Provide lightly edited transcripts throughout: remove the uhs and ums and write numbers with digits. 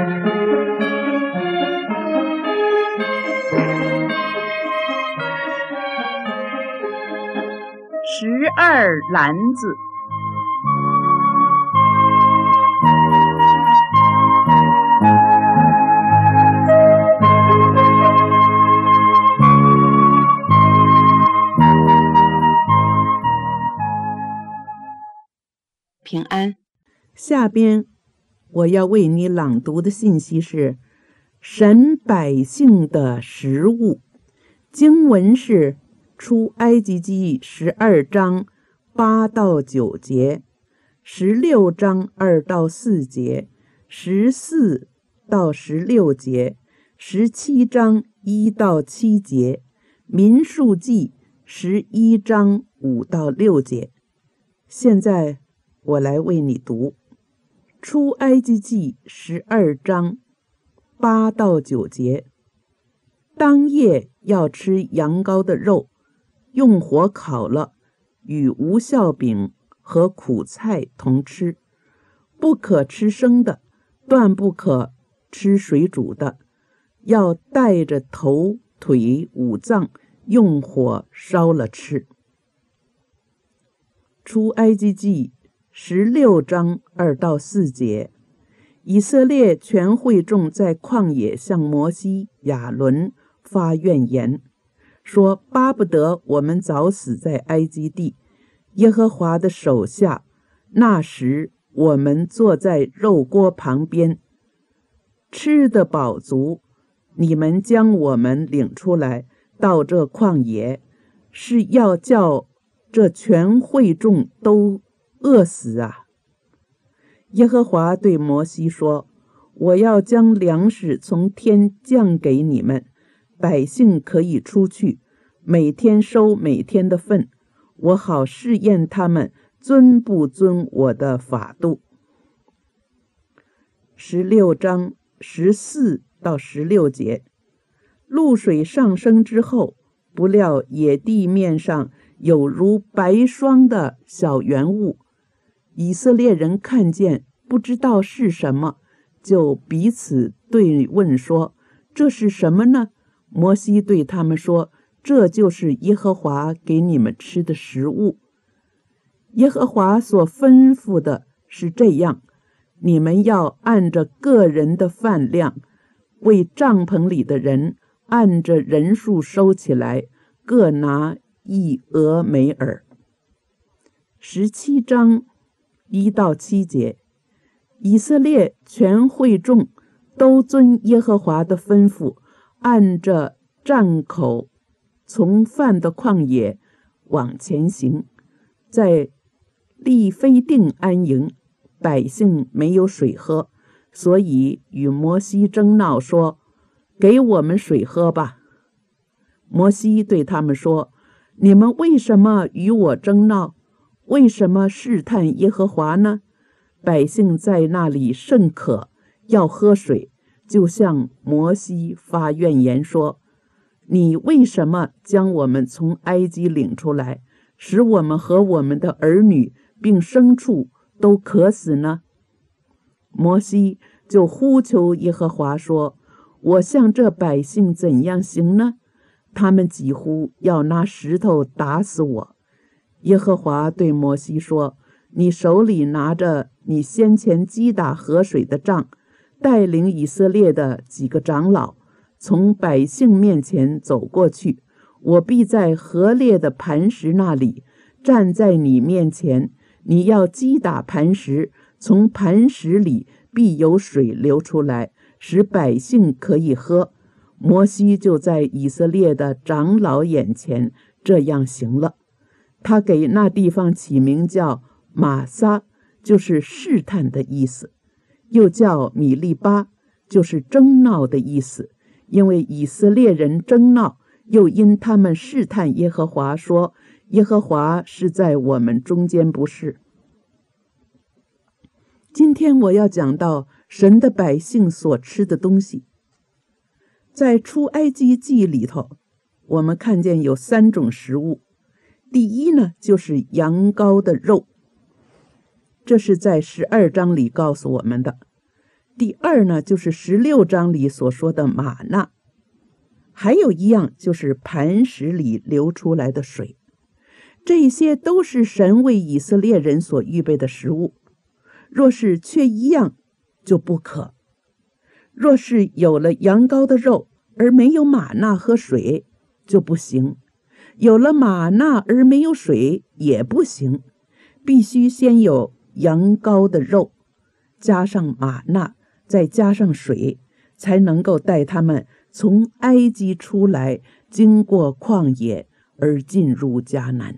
12篮子。 平安。 下边我要为你朗读的信息是神百姓的食物。经文是出埃及记12章8到9节，16章2到4节，14到16节，17章1到7节，民数记11章5到6节。现在我来为你读出埃及记12章8到9节。当夜要吃羊羔的肉，用火烤了，与无酵饼和苦菜同吃，不可吃生的，断不可吃水煮的，要带着头腿五脏用火烧了吃。出埃及记16章2到4节，以色列全会众在旷野向摩西、亚伦发怨言，说巴不得我们早死在埃及地，耶和华的手下。那时我们坐在肉锅旁边，吃得饱足。你们将我们领出来到这旷野，是要叫这全会众都饿死啊！耶和华对摩西说，我要将粮食从天降给你们，百姓可以出去，每天收每天的份，我好试验他们遵不遵我的法度。16章14到16节，露水上升之后，不料野地面上有如白霜的小圆物，以色列人看见，不知道是什么，就彼此对问说，这是什么呢？摩西对他们说，这就是耶和华给你们吃的食物。耶和华所吩咐的是这样，你们要按着个人的饭量，为帐篷里的人按着人数收起来，各拿1俄梅尔。17章1到7节，以色列全会众都遵耶和华的吩咐，按着站口从范的旷野往前行，在利非定安营。百姓没有水喝，所以与摩西争闹说，给我们水喝吧。摩西对他们说，你们为什么与我争闹？为什么试探耶和华呢？百姓在那里甚渴，要喝水，就向摩西发怨言说，你为什么将我们从埃及领出来，使我们和我们的儿女并牲畜都渴死呢？摩西就呼求耶和华说，我向这百姓怎样行呢？他们几乎要拿石头打死我。耶和华对摩西说，你手里拿着你先前击打河水的杖，带领以色列的几个长老从百姓面前走过去，我必在河裂的磐石那里站在你面前，你要击打磐石，从磐石里必有水流出来，使百姓可以喝。摩西就在以色列的长老眼前这样行了。他给那地方起名叫玛撒，就是试探的意思，又叫米利巴，就是争闹的意思。因为以色列人争闹，又因他们试探耶和华，说耶和华是在我们中间，不是。今天我要讲到神的百姓所吃的东西。在出埃及记里头，我们看见有3种食物。第一呢，就是羊羔的肉，这是在12章里告诉我们的。 第二呢，就是16章里所说的玛纳。还有一样就是磐石里流出来的水。这些都是神为以色列人所预备的食物。若是缺一样，就不可。若是有了羊羔的肉，而没有玛纳和水，就不行。有了玛纳而没有水，也不行。必须先有羊羔的肉，加上玛纳，再加上水，才能够带他们从埃及出来，经过旷野而进入迦南。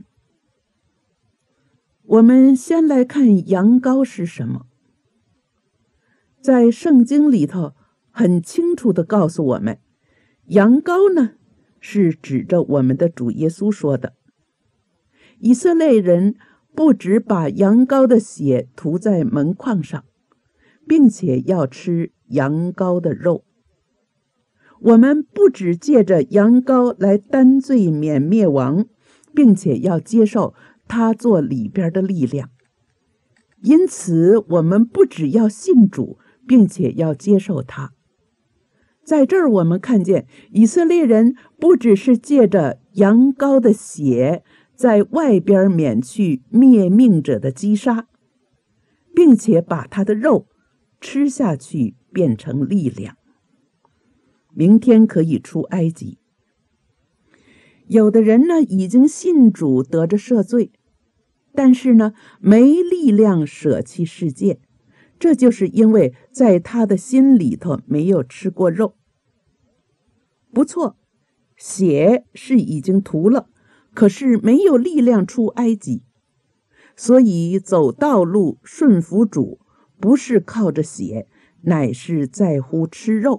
我们先来看羊羔是什么。在圣经里头很清楚地告诉我们，羊羔呢是指着我们的主耶稣说的。以色列人不只把羊羔的血涂在门框上，并且要吃羊羔的肉。我们不只借着羊羔来担罪免灭亡，并且要接受它做里边的力量。因此我们不只要信主，并且要接受它。在这儿我们看见以色列人不只是借着羊羔的血在外边免去灭命者的击杀，并且把他的肉吃下去变成力量，明天可以出埃及。有的人呢已经信主得着赦罪，但是呢没力量舍弃世界，这就是因为在他的心里头没有吃过肉。不错，血是已经涂了，可是没有力量出埃及。所以走道路顺服主，不是靠着血，乃是在乎吃肉。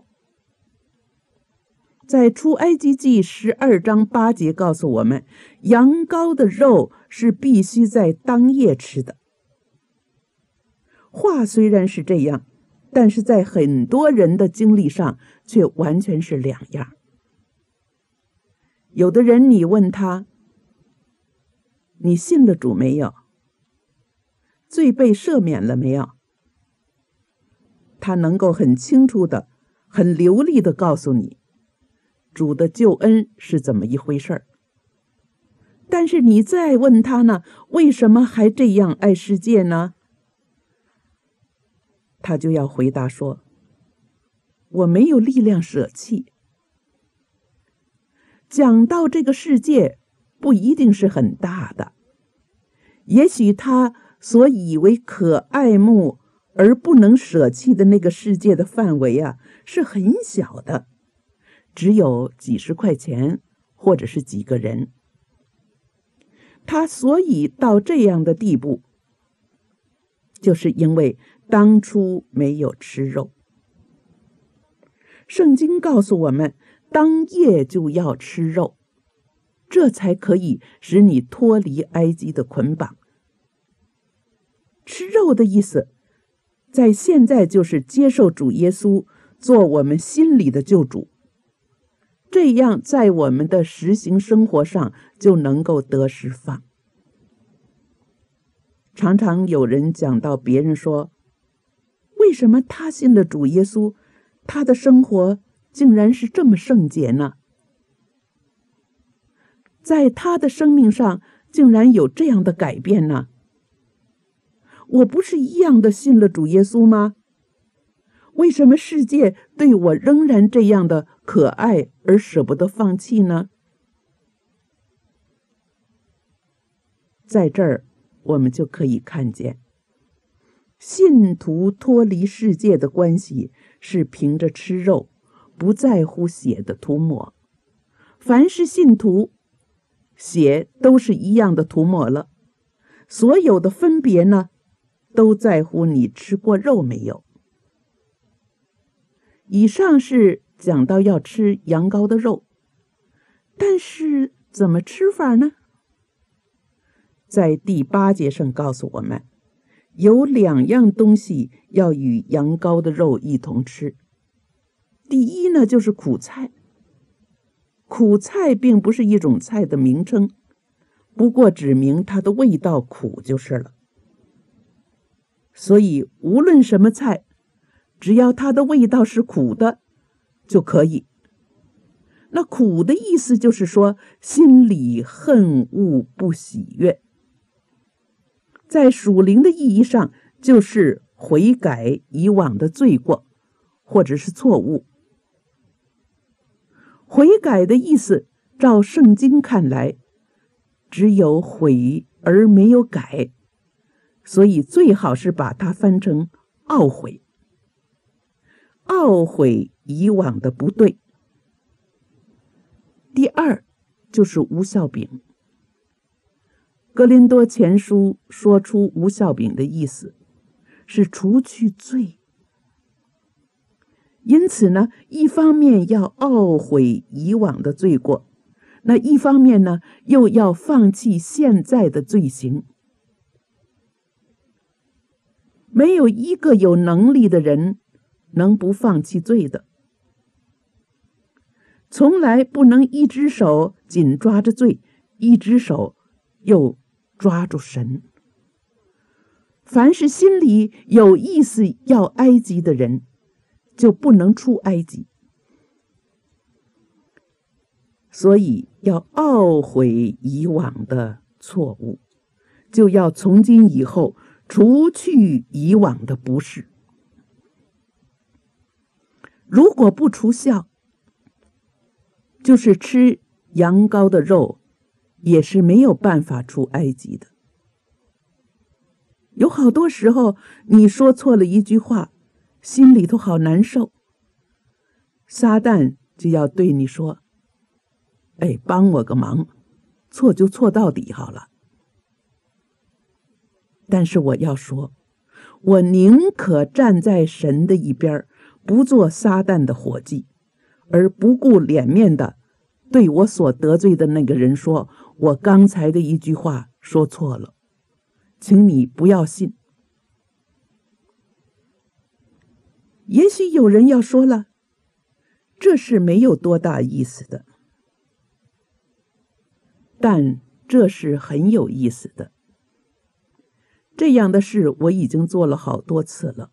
在出埃及记12章8节告诉我们，羊羔的肉是必须在当夜吃的。话虽然是这样，但是在很多人的经历上却完全是两样。有的人你问他，你信了主没有？罪被赦免了没有？他能够很清楚的、很流利的告诉你，主的救恩是怎么一回事儿。但是你再问他呢，为什么还这样爱世界呢？他就要回答说，我没有力量舍弃。讲到这个世界不一定是很大的，也许他所以为可爱慕而不能舍弃的那个世界的范围啊，是很小的，只有几十块钱或者是几个人。他所以到这样的地步，就是因为当初没有吃肉。圣经告诉我们，当夜就要吃肉，这才可以使你脱离埃及的捆绑。吃肉的意思，在现在就是接受主耶稣做我们心里的救主，这样在我们的实行生活上就能够得释放。常常有人讲到别人说，为什么他信了主耶稣，他的生活竟然是这么圣洁呢？在他的生命上竟然有这样的改变呢？我不是一样的信了主耶稣吗？为什么世界对我仍然这样的可爱而舍不得放弃呢？在这儿我们就可以看见，信徒脱离世界的关系是凭着吃肉，不在乎血的涂抹。凡是信徒，血都是一样的涂抹了，所有的分别呢，都在乎你吃过肉没有。以上是讲到要吃羊羔的肉，但是怎么吃法呢？在第8节上告诉我们，有2样东西要与羊羔的肉一同吃。第一呢，就是苦菜。苦菜并不是一种菜的名称，不过指明它的味道苦就是了。所以无论什么菜， 只要它的味道是苦的就可以。那苦的意思就是说心里恨恶不喜悦，在属灵的意义上就是悔改以往的罪过或者是错误。悔改的意思照圣经看来只有悔而没有改，所以最好是把它翻成懊悔，懊悔以往的不对。第二就是无酵饼。哥林多前书说出无酵饼的意思是除去罪，因此呢，一方面要懊悔以往的罪过，那一方面呢，又要放弃现在的罪行。没有一个有能力的人能不放弃罪的，从来不能一只手紧抓着罪，一只手又抓住神。凡是心里有意思要埃及的人，就不能出埃及。所以要懊悔以往的错误，就要从今以后除去以往的不是。如果不除酵，就是吃羊羔的肉也是没有办法出埃及的。有好多时候你说错了一句话，心里头好难受，撒旦就要对你说，帮我个忙，错就错到底好了。但是我要说，我宁可站在神的一边，不做撒旦的伙计，而不顾脸面的对我所得罪的那个人说，我刚才的一句话说错了，请你不要信。也许有人要说了，这是没有多大意思的，但这是很有意思的。这样的事我已经做了好多次了，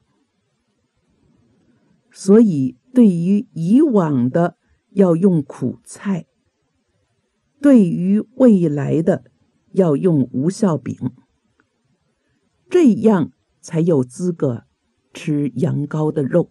所以对于以往的要用苦菜，对于未来的要用无酵饼，这样才有资格吃羊羔的肉。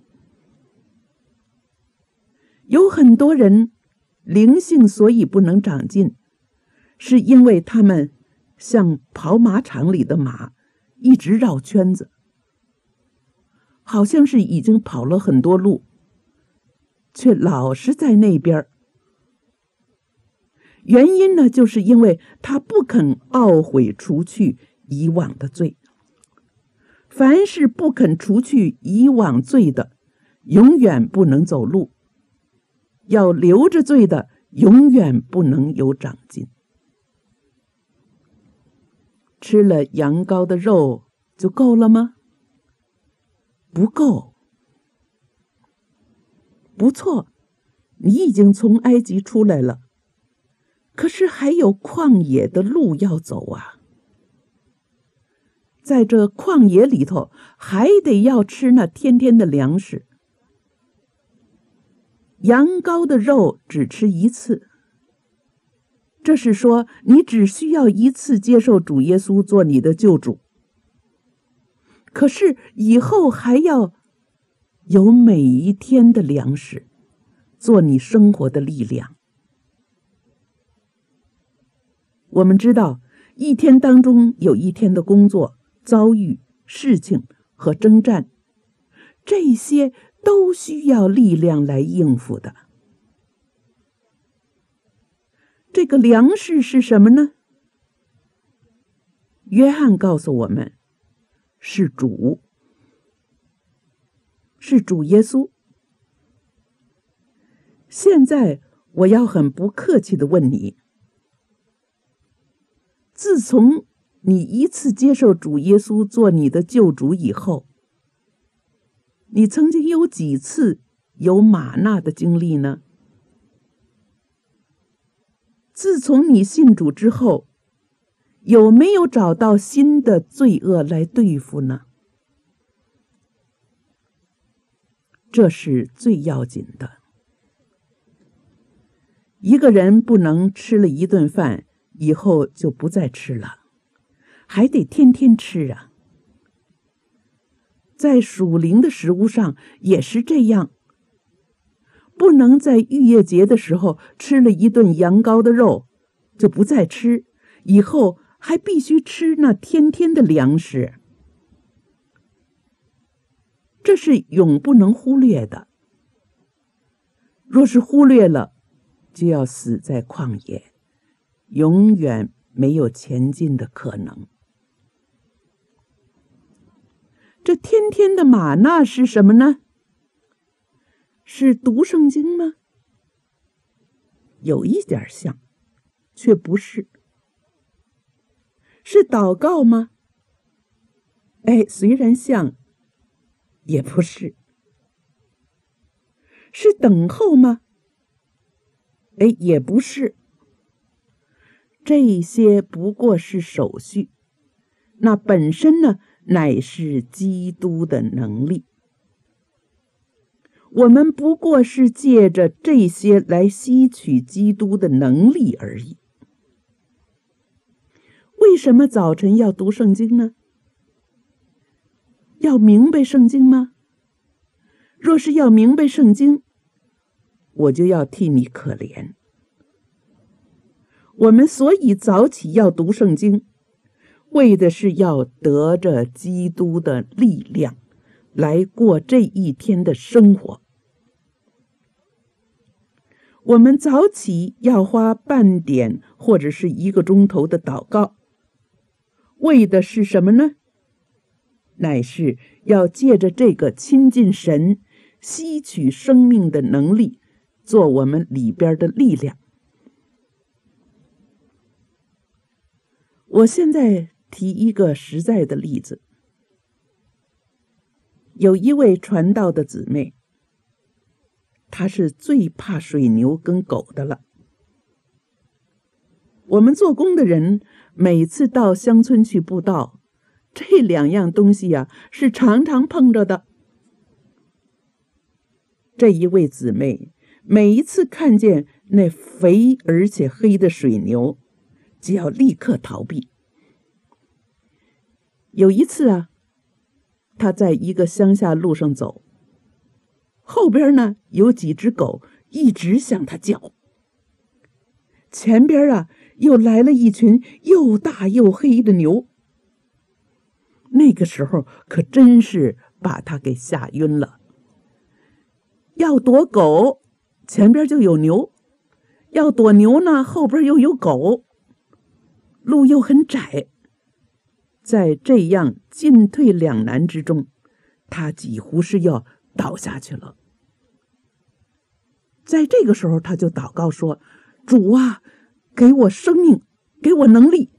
有很多人灵性所以不能长进，是因为他们像跑马场里的马，一直绕圈子，好像是已经跑了很多路，却老是在那边。原因呢，就是因为他不肯懊悔除去以往的罪。凡是不肯除去以往罪的，永远不能走路；要留着罪的，永远不能有长进。吃了羊羔的肉就够了吗？不够。不错，你已经从埃及出来了，可是还有旷野的路要走啊。在这旷野里头，还得要吃那天天的粮食。羊羔的肉只吃一次，这是说你只需要一次接受主耶稣做你的救主，可是以后还要有每一天的粮食，做你生活的力量。我们知道，一天当中有一天的工作、遭遇、事情和征战，这些都需要力量来应付的。这个粮食是什么呢？约翰告诉我们，是主，是主耶稣。现在我要很不客气地问你，自从你一次接受主耶稣做你的救主以后，你曾经有几次有玛纳的经历呢？自从你信主之后，有没有找到新的罪恶来对付呢？ 这是最要紧的。一个人不能吃了一顿饭以后就不再吃了，还得天天吃啊。在属灵的食物上也是这样，不能在逾越节的时候吃了一顿羊羔的肉就不再吃，以后还必须吃那天天的粮食，这是永不能忽略的。若是忽略了，就要死在旷野，永远没有前进的可能。这天天的玛纳是什么呢？是读圣经吗？有一点像，却不是。是祷告吗？虽然像，也不是。是等候吗？也不是。这些不过是手续，那本身呢，乃是基督的能力。我们不过是借着这些来吸取基督的能力而已。为什么早晨要读圣经呢？要明白圣经吗？若是要明白圣经，我就要替你可怜。我们所以早起要读圣经，为的是要得着基督的力量，来过这一天的生活。我们早起要花半点或者是1个钟头的祷告，为的是什么呢？乃是要借着这个亲近神，吸取生命的能力，做我们里边的力量。我现在提一个实在的例子。有一位传道的姊妹，她是最怕水牛跟狗的了。我们做工的人每次到乡村去布道，这2样东西是常常碰着的。这一位姊妹每一次看见那肥而且黑的水牛，就要立刻逃避。有一次她在一个乡下路上走，后边呢有几只狗一直向她叫，前边又来了一群又大又黑的牛。那个时候可真是把她给吓晕了。要躲狗，前边就有牛；要躲牛呢，后边又有狗。路又很窄，在这样进退两难之中，他几乎是要倒下去了。在这个时候，他就祷告说：“主啊，给我生命，给我能力。”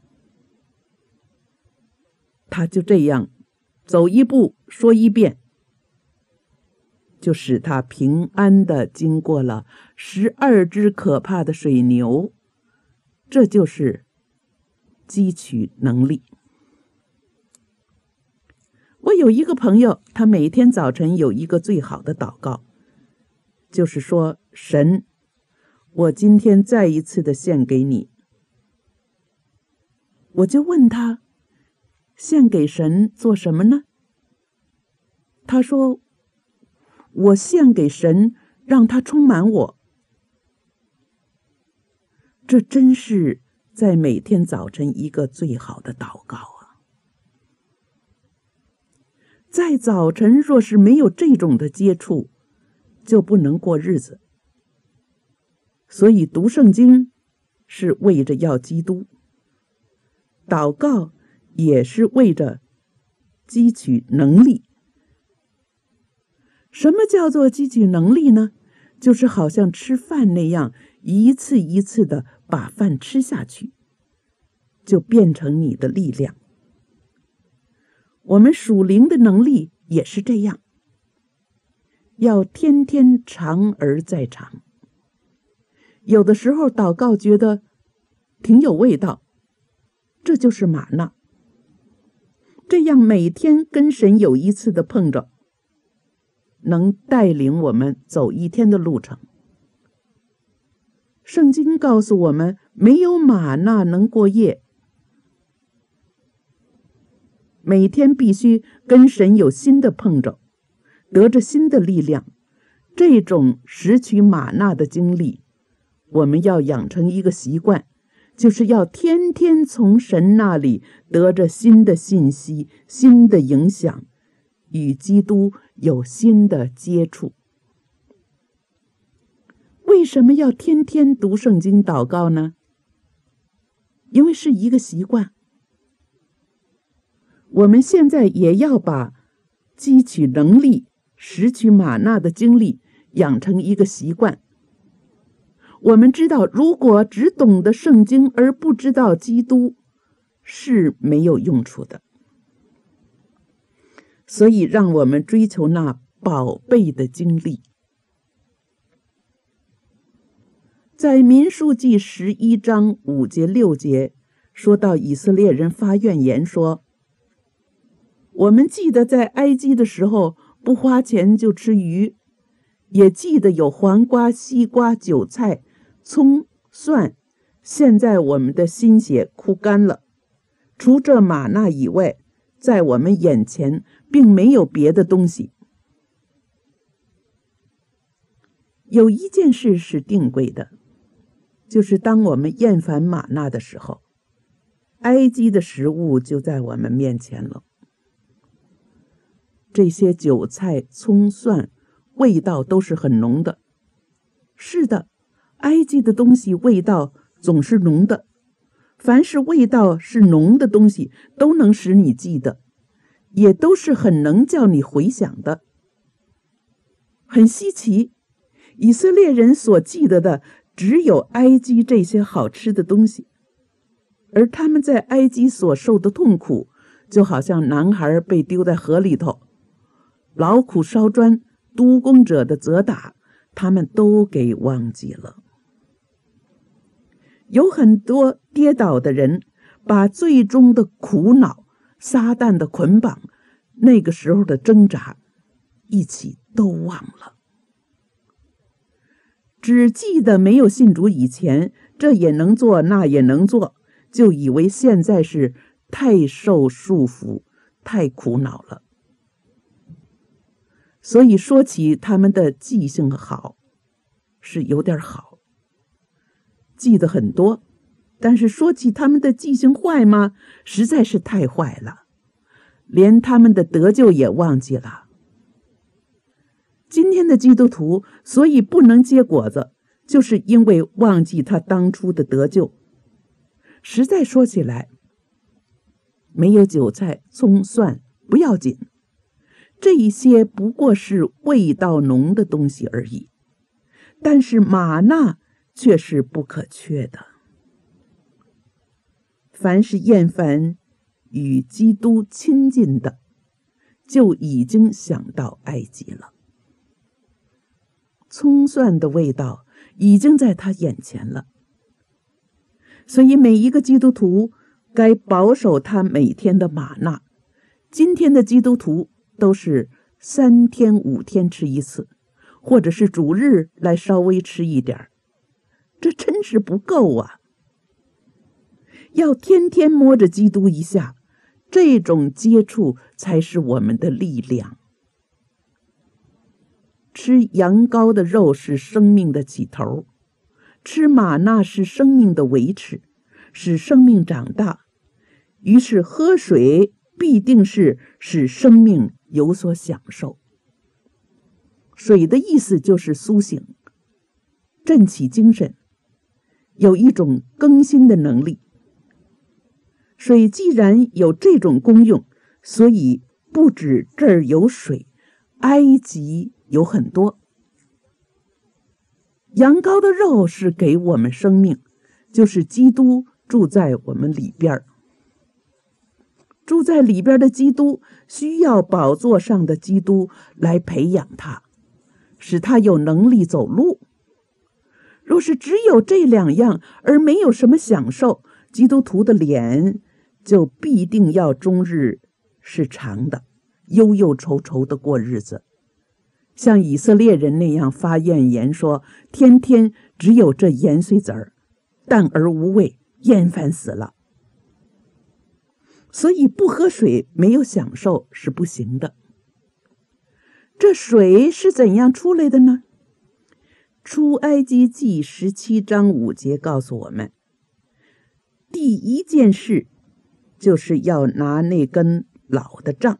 他就这样走一步说一遍，就使他平安地经过了12只可怕的水牛。这就是汲取能力。我有一个朋友，他每天早晨有一个最好的祷告，就是说：“神，我今天再一次的献给你。”我就问他，献给神做什么呢？他说：“我献给神，让他充满我。”这真是在每天早晨一个最好的祷告啊！在早晨若是没有这种的接触，就不能过日子。所以读圣经是为着要基督，祷告也是为着汲取能力。什么叫做汲取能力呢？就是好像吃饭那样，一次一次的把饭吃下去，就变成你的力量。我们属灵的能力也是这样，要天天尝而再尝。有的时候祷告觉得挺有味道，这就是玛纳。这样每天跟神有一次的碰着， 能带领我们走一天的路程。圣经告诉我们，没有玛纳能过夜，每天必须跟神有新的碰着，得着新的力量。这种拾取玛纳的经历，我们要养成一个习惯，就是要天天从神那里得着新的信息、新的影响，与基督有新的接触。为什么要天天读圣经祷告呢？因为是一个习惯。我们现在也要把汲取能力、拾取玛纳的经历养成一个习惯。我们知道，如果只懂得圣经而不知道基督，是没有用处的。所以让我们追求那宝贝的经历。在民数记11章5节6节说到以色列人发怨言说，我们记得在埃及的时候不花钱就吃鱼，也记得有黄瓜、西瓜、韭菜、葱、蒜，现在我们的心血枯干了，除这玛纳以外，在我们眼前并没有别的东西。有一件事是定规的，就是当我们厌烦玛纳的时候，埃及的食物就在我们面前了。这些韭菜、葱、蒜味道都是很浓的。是的，埃及的东西味道总是浓的，凡是味道是浓的东西都能使你记得，也都是很能叫你回想的。很稀奇，以色列人所记得的只有埃及这些好吃的东西，而他们在埃及所受的痛苦，就好像男孩被丢在河里头，劳苦烧砖、督工者的责打，他们都给忘记了。有很多跌倒的人，把最终的苦恼、撒旦的捆绑、那个时候的挣扎，一起都忘了。只记得没有信主以前，这也能做，那也能做，就以为现在是太受束缚、太苦恼了。所以说起他们的记性好，是有点好，记得很多，但是说起他们的记性坏吗？实在是太坏了，连他们的得救也忘记了。今天的基督徒所以不能结果子，就是因为忘记他当初的得救。实在说起来，没有韭菜、葱、蒜不要紧，这一些不过是味道浓的东西而已，但是玛纳却是不可缺的。凡是厌烦与基督亲近的，就已经想到埃及了。葱蒜的味道已经在他眼前了，所以每一个基督徒该保守他每天的玛纳。今天的基督徒都是3天5天吃一次，或者是主日来稍微吃一点，这真是不够啊！要天天摸着基督一下，这种接触才是我们的力量。吃羊羔的肉是生命的起头，吃玛纳是生命的维持，使生命长大。于是喝水必定是使生命有所享受。水的意思就是苏醒，振起精神，有一种更新的能力。水既然有这种功用，所以不止这儿有水，埃及有很多。羊羔的肉是给我们生命，就是基督住在我们里边。住在里边的基督需要宝座上的基督来培养他，使他有能力走路。若是只有这2样而没有什么享受，基督徒的脸就必定要终日是长的，忧忧愁愁的过日子。 像以色列人那样发怨言说，天天只有这盐水籽儿，淡而无味，厌烦死了。所以不喝水没有享受是不行的。这水是怎样出来的呢？出埃及记17章5节告诉我们，第一件事就是要拿那根老的杖。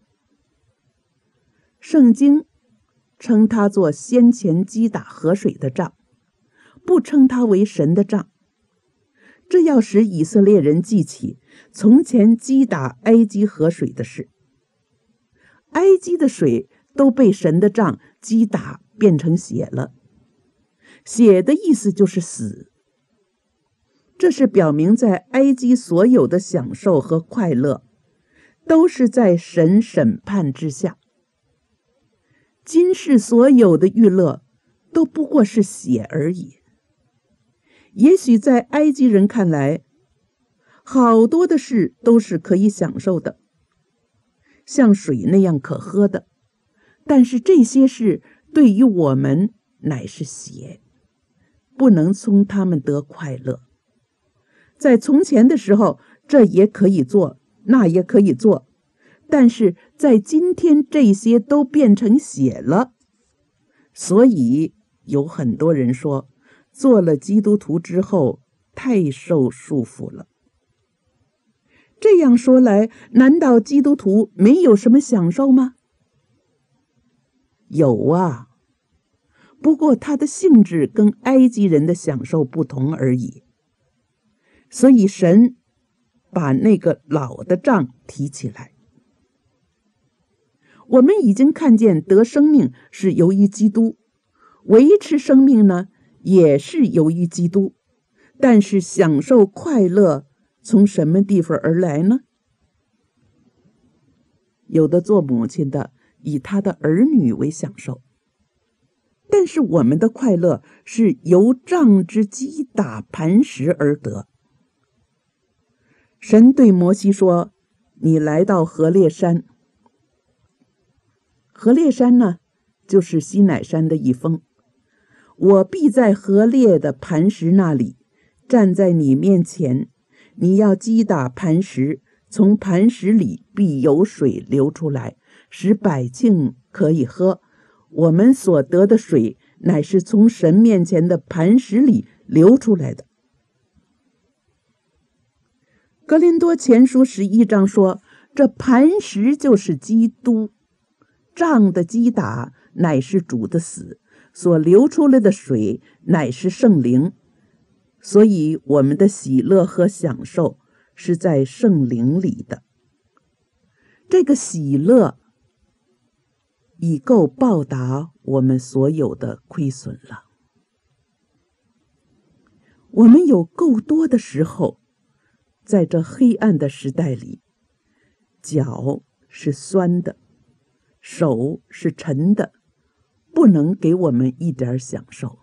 圣经称它做先前击打河水的杖，不称它为神的杖。这要使以色列人记起从前击打埃及河水的事。埃及的水都被神的杖击打变成血了，血的意思就是死。这是表明在埃及所有的享受和快乐都是在神审判之下。今世所有的娱乐都不过是血而已。也许在埃及人看来，好多的事都是可以享受的，像水那样可喝的，但是这些事对于我们乃是血，不能从他们得快乐。在从前的时候，这也可以做，那也可以做，但是在今天这些都变成血了。所以有很多人说，做了基督徒之后太受束缚了。这样说来，难道基督徒没有什么享受吗？有啊，不过它的性质跟埃及人的享受不同而已。所以神把那个老的杖提起来。我们已经看见得生命是由于基督，维持生命呢也是由于基督，但是享受快乐从什么地方而来呢？有的做母亲的以他的儿女为享受，但是我们的快乐是由杖之击打磐石而得。神对摩西说，你来到何烈山。何烈山呢，就是西乃山的一峰。我必在何烈的磐石那里站在你面前，你要击打磐石，从磐石里必有水流出来，使百姓可以喝。我们所得的水乃是从神面前的磐石里流出来的。哥林多前书11章说，这磐石就是基督，杖的击打乃是主的死，所流出来的水乃是圣灵。所以我们的喜乐和享受是在圣灵里的。这个喜乐已够报答我们所有的亏损了。我们有够多的时候，在这黑暗的时代里，脚是酸的，手是沉的，不能给我们一点享受。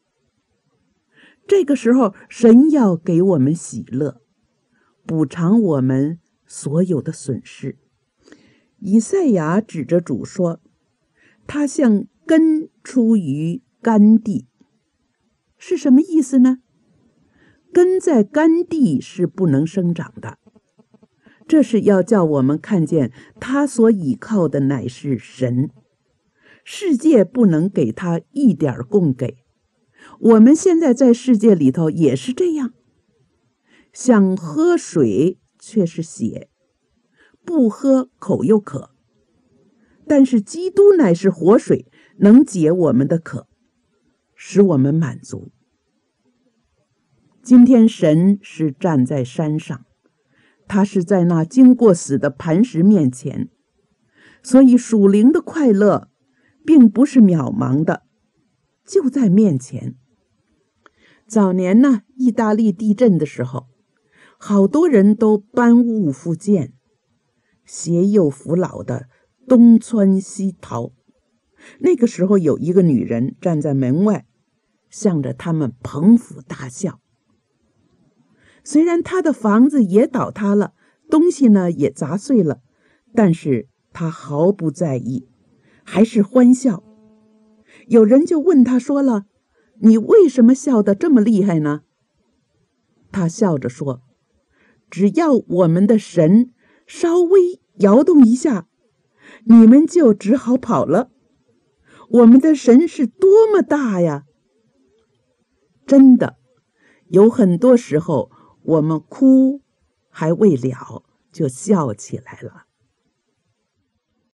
这个时候，神要给我们喜乐，补偿我们所有的损失。以赛亚指着主说，他像根出于干地。是什么意思呢？根在干地是不能生长的，这是要叫我们看见他所倚靠的乃是神，世界不能给他一点供给。我们现在在世界里头也是这样，想喝水却是血，不喝口又渴。但是基督乃是活水，能解我们的渴，使我们满足。今天神是站在山上，他是在那经过死的磐石面前，所以属灵的快乐并不是渺茫的，就在面前。早年呢，意大利地震的时候，好多人都搬屋复建，携幼扶老的东窜西逃。那个时候有一个女人站在门外，向着他们捧腹大笑。虽然她的房子也倒塌了，东西呢也砸碎了，但是她毫不在意，还是欢笑。 有人就问他说了：“你为什么笑得这么厉害呢？”他笑着说：“只要我们的神稍微摇动一下，你们就只好跑了。我们的神是多么大呀！”真的，有很多时候我们哭还未了，就笑起来了。